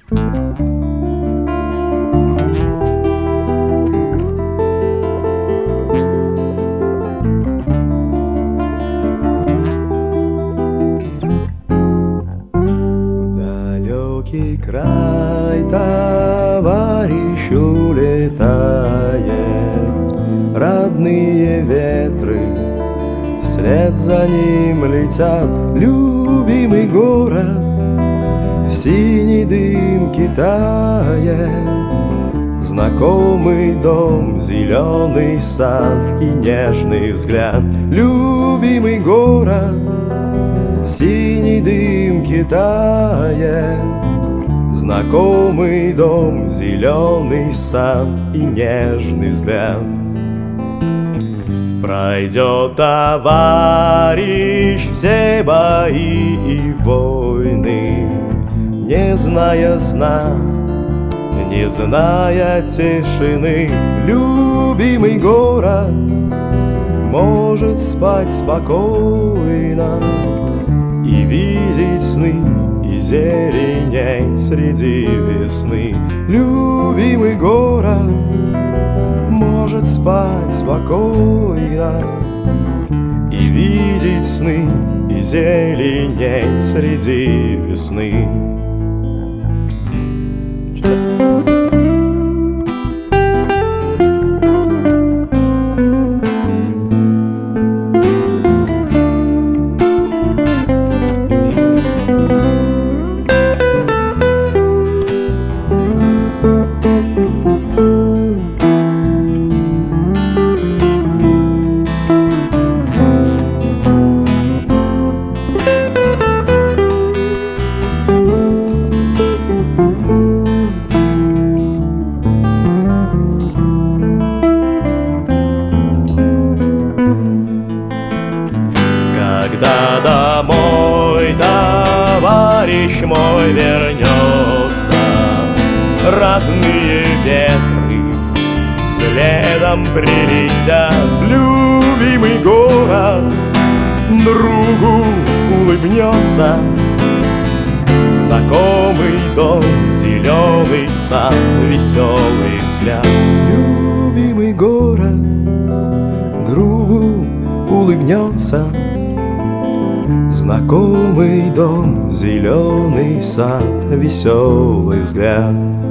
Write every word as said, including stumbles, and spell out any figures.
Далекий край товарищ улетает, родные ветры вслед за ним летят. Любимый город в синий дым китает, знакомый дом, зеленый сад и нежный взгляд. Любимый город в синий дым китает, знакомый дом, зеленый сад и нежный взгляд. Пройдет товарищ все бои и войны, не зная сна, не зная тишины. Любимый город может спать спокойно и видеть сны, и зеленеть среди весны. Любимый город может спать спокойно и видеть сны, и зеленеть среди весны. Когда домой товарищ мой вернется, родные ветры следом прилетят. Любимый город другу улыбнется, знакомый дом, зеленый сад, веселый взгляд. Любимый город другу улыбнется, знакомый дом, зеленый сад, веселый взгляд.